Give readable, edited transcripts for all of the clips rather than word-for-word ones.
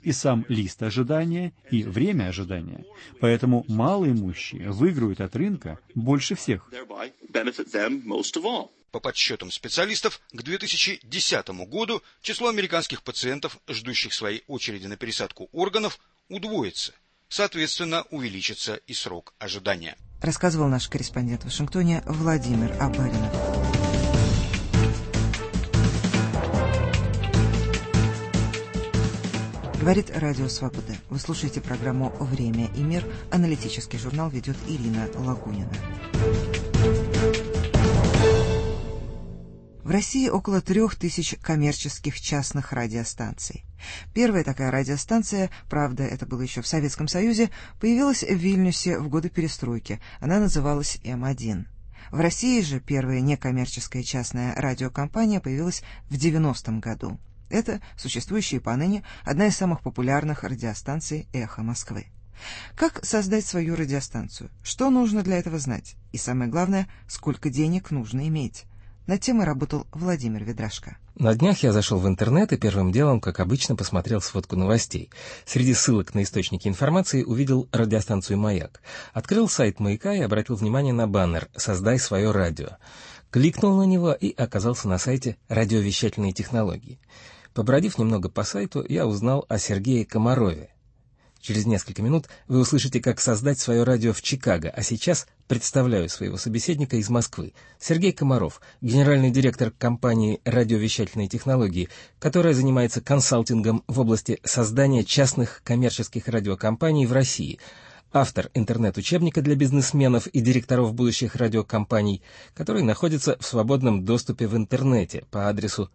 и сам лист ожидания, и время ожидания. Поэтому малоимущие выиграют от рынка больше всех. По подсчетам специалистов, к 2010 году число американских пациентов, ждущих своей очереди на пересадку органов, удвоится. Соответственно, увеличится и срок ожидания. Рассказывал наш корреспондент в Вашингтоне Владимир Абаринов. Говорит Радио Свобода. Вы слушаете программу «Время и мир». Аналитический журнал ведет Ирина Лагунина. В России около 3000 коммерческих частных радиостанций. Первая такая радиостанция, правда, это было еще в Советском Союзе, появилась в Вильнюсе в годы перестройки. Она называлась М1. В России же первая некоммерческая частная радиокомпания появилась в 90-м году. Это существующая поныне одна из самых популярных радиостанций «Эхо Москвы». Как создать свою радиостанцию? Что нужно для этого знать? И самое главное, сколько денег нужно иметь? Над темой работал Владимир Ведрашко. На днях я зашел в интернет и первым делом, как обычно, посмотрел сводку новостей. Среди ссылок на источники информации увидел радиостанцию «Маяк». Открыл сайт «Маяка» и обратил внимание на баннер «Создай свое радио». Кликнул на него и оказался на сайте радиовещательные технологии. Побродив немного по сайту, я узнал о Сергее Комарове. Через несколько минут вы услышите, как создать свое радио в Чикаго, а сейчас представляю своего собеседника из Москвы. Сергей Комаров, генеральный директор компании «Радиовещательные технологии», которая занимается консалтингом в области создания частных коммерческих радиокомпаний в России, автор интернет-учебника для бизнесменов и директоров будущих радиокомпаний, который находится в свободном доступе в интернете по адресу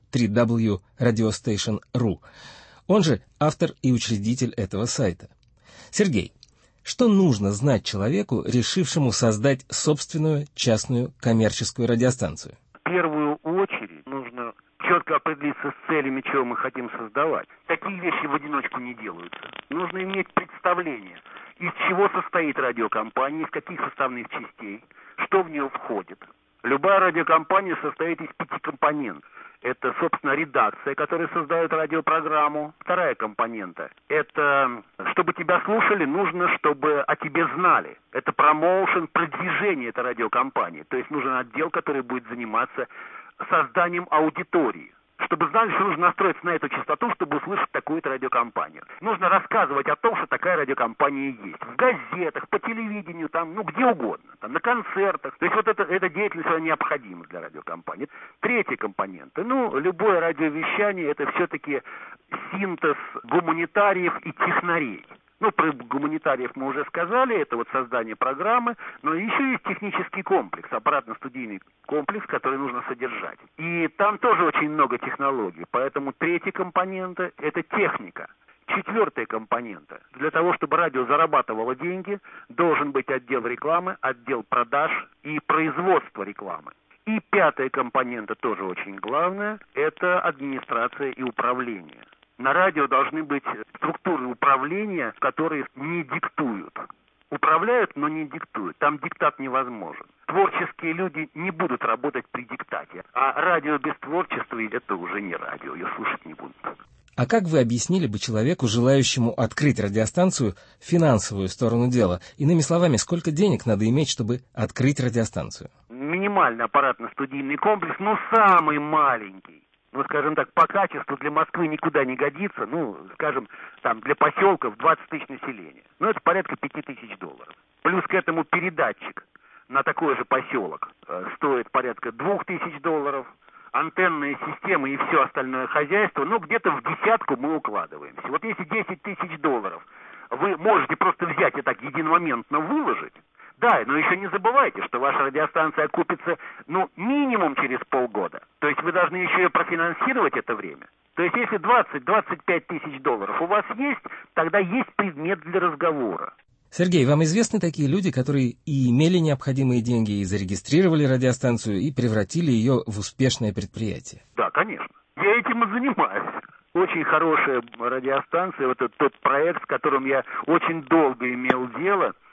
www.radiostation.ru. Он же автор и учредитель этого сайта. Сергей, что нужно знать человеку, решившему создать собственную частную коммерческую радиостанцию? В первую очередь нужно четко определиться с целями, чего мы хотим создавать. Такие вещи в одиночку не делаются. Нужно иметь представление, из чего состоит радиокомпания, из каких составных частей, что в нее входит. Любая радиокомпания состоит из 5 компонентов. Это, собственно, редакция, которая создает радиопрограмму. Вторая компонента – это, чтобы тебя слушали, нужно, чтобы о тебе знали. Это промоушен, продвижение этой радиокомпании. То есть нужен отдел, который будет заниматься созданием аудитории. Чтобы знали, что нужно настроиться на эту частоту, чтобы услышать такую-то радиокомпанию. Нужно рассказывать о том, что такая радиокомпания есть. В газетах, по телевидению, там, где угодно. Там, на концертах. То есть вот эта деятельность она необходима для радиокомпании. Третий компонент. Любое радиовещание – это все-таки синтез гуманитариев и технарей. Про гуманитариев мы уже сказали, это вот создание программы, но еще есть технический комплекс, аппаратно-студийный комплекс, который нужно содержать. И там тоже очень много технологий, поэтому третий компонент – это техника. Четвертая компонента. Для того, чтобы радио зарабатывало деньги, должен быть отдел рекламы, отдел продаж и производство рекламы. И пятая компонента, тоже очень главная, это администрация и управление. На радио должны быть структуры управления, которые не диктуют. Управляют, но не диктуют. Там диктат невозможен. Творческие люди не будут работать при диктате. А радио без творчества – это уже не радио, ее слушать не будут. А как вы объяснили бы человеку, желающему открыть радиостанцию, финансовую сторону дела? Иными словами, сколько денег надо иметь, чтобы открыть радиостанцию? Минимальный аппаратно-студийный комплекс, самый маленький. Скажем так, по качеству для Москвы никуда не годится, скажем, для поселков 20 тысяч населения. Это порядка $5000. Плюс к этому передатчик на такой же поселок стоит порядка $2000. Антенные системы и все остальное хозяйство, где-то в десятку мы укладываемся. Вот если $10 000 вы можете просто взять и так единомоментно выложить, да, но еще не забывайте, что ваша радиостанция окупится, минимум через полгода. То есть вы должны еще и профинансировать это время. То есть если 20-25 тысяч долларов у вас есть, тогда есть предмет для разговора. Сергей, вам известны такие люди, которые и имели необходимые деньги, и зарегистрировали радиостанцию, и превратили ее в успешное предприятие? Да, конечно. Я этим и занимаюсь. Очень хорошая радиостанция, вот тот проект, с которым я очень долго имел дело.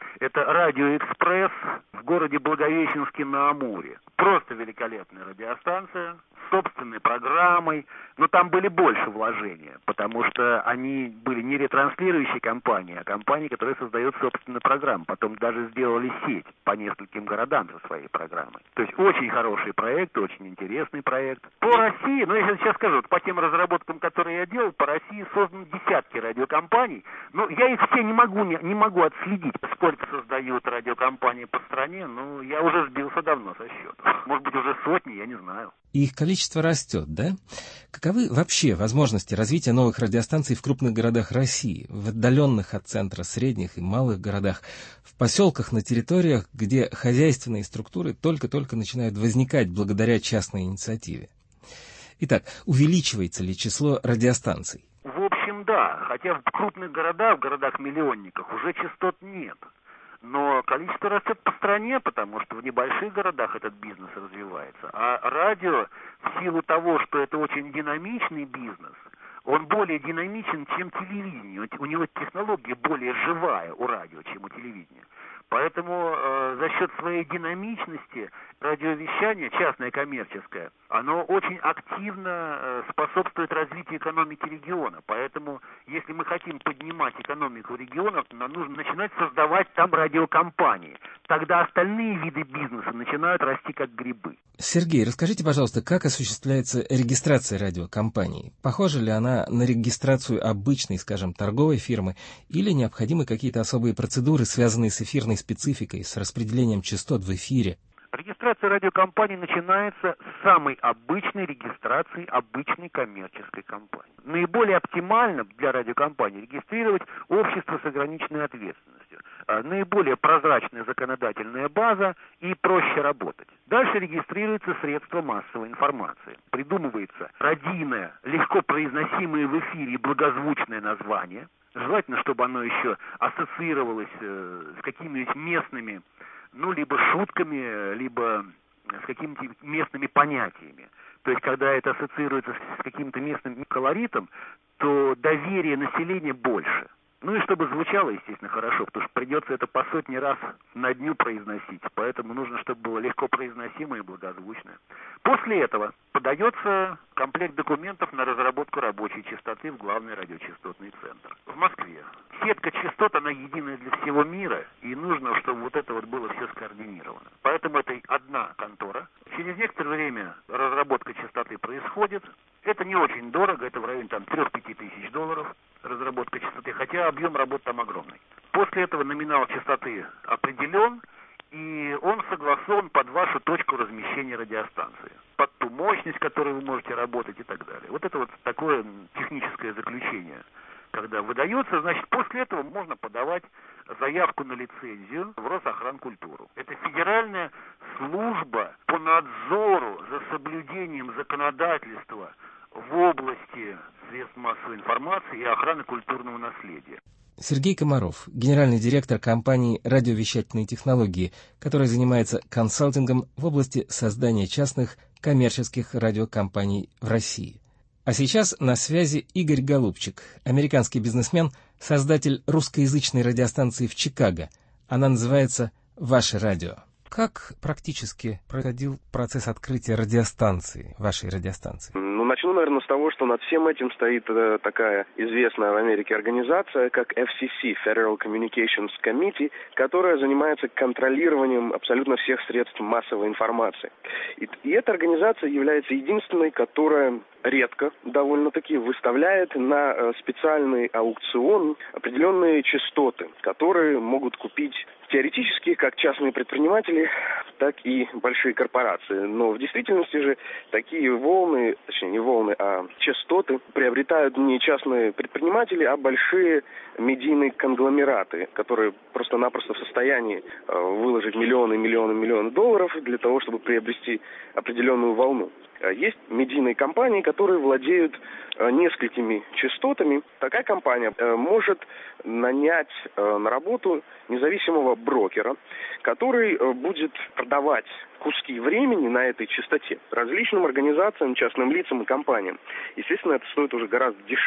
Это «Радио Экспресс» в городе Благовещенске на Амуре. Просто великолепная радиостанция, с собственной программой, но там были больше вложения, потому что они были не ретранслирующие компании, а компании, которые создают собственную программу. Потом даже сделали сеть по нескольким городам со своей программой. То есть очень хороший проект, очень интересный проект. По России, я сейчас скажу, по тем разработкам, которые я делал, по России созданы десятки радиокомпаний, но я их все не могу отследить, сколько создают радиокомпании по стране, я уже сбился давно со счета. Может быть, уже сотни, я не знаю. И их количество растет, да? Каковы вообще возможности развития новых радиостанций в крупных городах России, в отдаленных от центра средних и малых городах, в поселках на территориях, где хозяйственные структуры только-только начинают возникать благодаря частной инициативе? Итак, увеличивается ли число радиостанций? В общем, да. Хотя в крупных городах, в городах-миллионниках уже частот нет. Но количество растет по стране, потому что в небольших городах этот бизнес развивается. А радио, в силу того, что это очень динамичный бизнес, он более динамичен, чем телевидение. У него технология более живая у радио, чем у телевидения. Поэтому за счет своей динамичности радиовещание, частное коммерческое, оно очень активно способствует развитию экономики региона. Поэтому, если мы хотим поднимать экономику регионов, нам нужно начинать создавать там радиокомпании. Тогда остальные виды бизнеса начинают расти как грибы. Сергей, расскажите, пожалуйста, как осуществляется регистрация радиокомпании? Похожа ли она на регистрацию обычной, скажем, торговой фирмы, или необходимы какие-то особые процедуры, связанные с эфирной спецификой, с распределением частот в эфире? Регистрация радиокомпании начинается с самой обычной регистрации обычной коммерческой компании. Наиболее оптимально для радиокомпании регистрировать общество с ограниченной ответственностью. Наиболее прозрачная законодательная база и проще работать. Дальше регистрируется средство массовой информации. Придумывается родийное, легко произносимое в эфире и благозвучное название. Желательно, чтобы оно еще ассоциировалось с какими-нибудь местными, либо шутками, либо с какими-то местными понятиями. То есть, когда это ассоциируется с каким-то местным колоритом, то доверие населения больше. И чтобы звучало, естественно, хорошо, потому что придется это по сотни раз на дню произносить. Поэтому нужно, чтобы было легко произносимое и благозвучное. После этого подается комплект документов на разработку рабочей частоты в главный радиочастотный центр в Москве. Сетка частот, она единая для всего мира, и нужно, чтобы это было все скоординировано. Поэтому это одна контора. Через некоторое время разработка частоты происходит. Это не очень дорого, это в районе 3-5 тысяч долларов разработка частоты, хотя объем работы там огромный. После этого номинал частоты определен, и он согласован под вашу точку размещения радиостанции, под ту мощность, которой вы можете работать и так далее. Это такое техническое заключение. Когда выдается, значит, после этого можно подавать заявку на лицензию в Росохранкультуру. Это федеральная служба по надзору за соблюдением законодательства в области средств массовой информации и охраны культурного наследия. Сергей Комаров, генеральный директор компании «Радиовещательные технологии», которая занимается консалтингом в области создания частных коммерческих радиокомпаний в России. А сейчас на связи Игорь Голубчик, американский бизнесмен, создатель русскоязычной радиостанции в Чикаго. Она называется «Ваше радио». Как практически проходил процесс открытия радиостанции, вашей радиостанции? Начну, наверное, с того, что над всем этим стоит такая известная в Америке организация, как FCC, Federal Communications Committee, которая занимается контролированием абсолютно всех средств массовой информации. И эта организация является единственной, которая редко довольно-таки выставляет на специальный аукцион определенные частоты, которые могут купить теоретически как частные предприниматели, так и большие корпорации. Но в действительности же такие волны, точнее не волны, а частоты приобретают не частные предприниматели, а большие медийные конгломераты, которые просто-напросто в состоянии выложить миллионы долларов для того, чтобы приобрести определенную волну. Есть медийные компании, которые владеют несколькими частотами. Такая компания может нанять на работу независимого брокера, который будет продавать куски времени на этой частоте различным организациям, частным лицам и компаниям. Естественно, это стоит уже гораздо дешевле.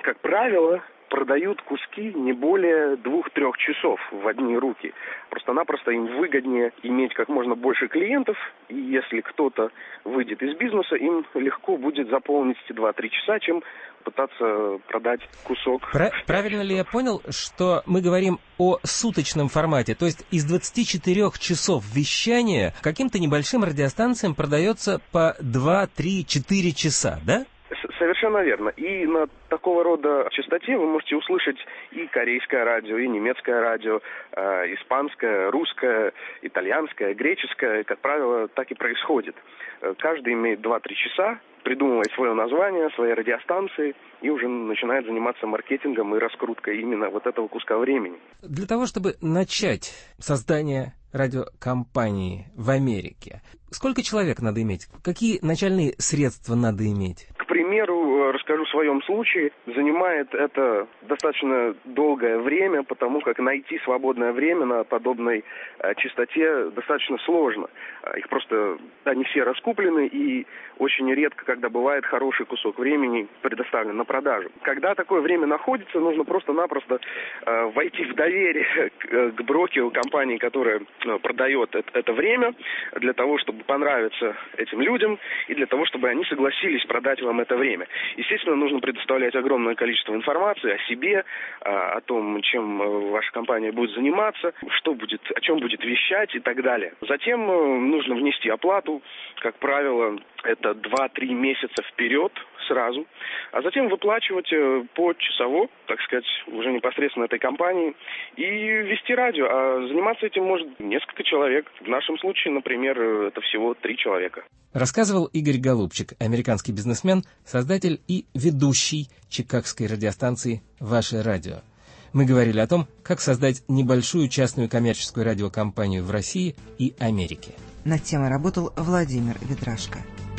как правило, продают куски не более 2-3 часов в одни руки. Просто-напросто им выгоднее иметь как можно больше клиентов, и если кто-то выйдет из бизнеса, им легко будет заполнить эти 2-3 часа, чем пытаться продать кусок. Правильно ли я понял, что мы говорим о суточном формате? То есть из 24 часов вещания каким-то небольшим радиостанциям продается по 2, 3, 4 часа, да? Совершенно верно. И на такого рода частоте вы можете услышать и корейское радио, и немецкое радио, испанское, русское, итальянское, греческое. Как правило, так и происходит. Каждый имеет 2-3 часа, придумывает свое название, свои радиостанции и уже начинает заниматься маркетингом и раскруткой именно вот этого куска времени. Для того, чтобы начать создание радиокомпании в Америке, сколько человек надо иметь? Какие начальные средства надо иметь? К примеру, расскажу в своем случае. Занимает это достаточно долгое время, потому как найти свободное время на подобной частоте достаточно сложно. Их просто, они все раскуплены, и очень редко, когда бывает хороший кусок времени предоставлен на продажу. Когда такое время находится, нужно просто-напросто войти в доверие к брокеру компании, которая продает это время, для того, чтобы понравиться этим людям, и для того, чтобы они согласились продать вам это время. Естественно, нужно предоставлять огромное количество информации о себе, о том, чем ваша компания будет заниматься, о чем будет вещать и так далее. Затем нужно внести оплату, как правило, это 2-3 месяца вперед сразу, а затем выплачивать почасово, так сказать, уже непосредственно этой компании и вести радио. А заниматься этим может несколько человек. В нашем случае, например, это всего 3 человека. Рассказывал Игорь Голубчик, американский бизнесмен, создатель и ведущий чикагской радиостанции «Ваше радио». Мы говорили о том, как создать небольшую частную коммерческую радиокомпанию в России и Америке. Над темой работал Владимир Ведрашко.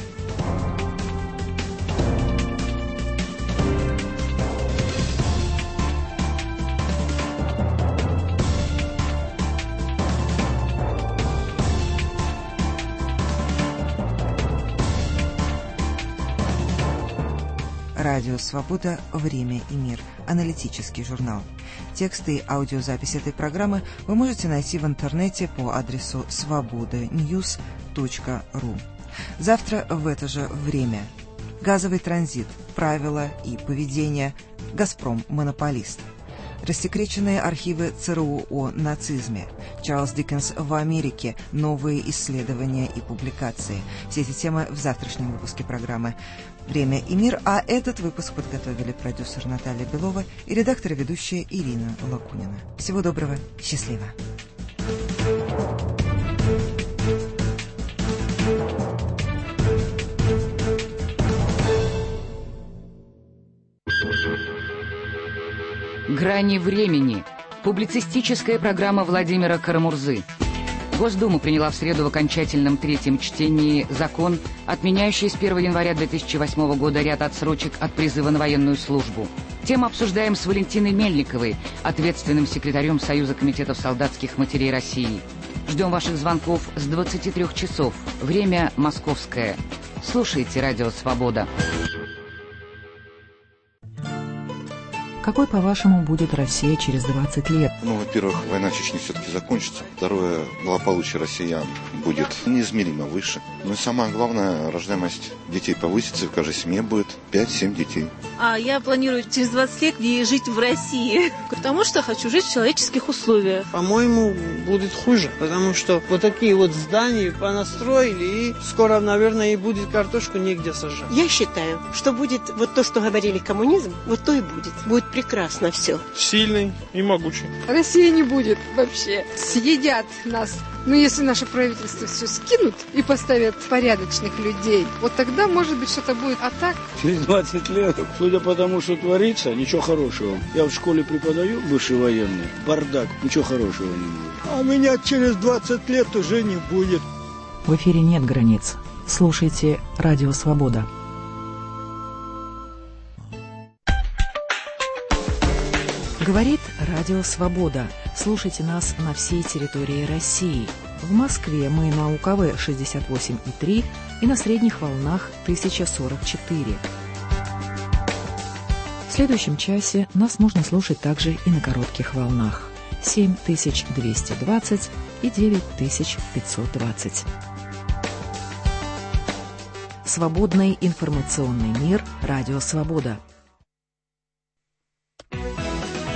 Радио «Свобода. Время и мир». Аналитический журнал. Тексты и аудиозапись этой программы вы можете найти в интернете по адресу svobodanews.ru. Завтра в это же время. Газовый транзит. Правила и поведение. «Газпром. Монополист». Рассекреченные архивы ЦРУ о нацизме. Чарльз Диккенс в Америке. Новые исследования и публикации. Все эти темы в завтрашнем выпуске программы «Время и мир», а этот выпуск подготовили продюсер Наталья Белова и редактор и ведущая Ирина Лакунина. Всего доброго, счастливо! «Грани времени» – публицистическая программа Владимира Карамурзы. Госдума приняла в среду в окончательном третьем чтении закон, отменяющий с 1 января 2008 года ряд отсрочек от призыва на военную службу. Тему обсуждаем с Валентиной Мельниковой, ответственным секретарем Союза комитетов солдатских матерей России. Ждем ваших звонков с 23 часов. Время московское. Слушайте «Радио Свобода». Какой, по-вашему, будет Россия через 20 лет? Во-первых, война в Чечне все-таки закончится. Второе, благополучие россиян будет неизмеримо выше. И самое главное, рождаемость детей повысится, в каждой семье будет 5-7 детей. А я планирую через 20 лет жить в России, потому что хочу жить в человеческих условиях. По-моему, будет хуже, потому что вот такие вот здания понастроили, и скоро, наверное, и будет картошку негде сажать. Я считаю, что будет вот то, что говорили коммунизм, вот то и будет. Будет прекрасно все. Сильный и могучий. России не будет вообще. Съедят нас. Но если наше правительство все скинут и поставят порядочных людей, вот тогда, может быть, что-то будет. А так... Через 20 лет, судя по тому, что творится, ничего хорошего. Я в школе преподаю, бывший военный. Бардак, ничего хорошего не будет. А меня через 20 лет уже не будет. В эфире нет границ. Слушайте «Радио Свобода». Говорит Радио Свобода. Слушайте нас на всей территории России. В Москве мы на УКВ 68,3 и на средних волнах 1044. В следующем часе нас можно слушать также и на коротких волнах 7220 и 9520. Свободный информационный мир. Радио «Свобода».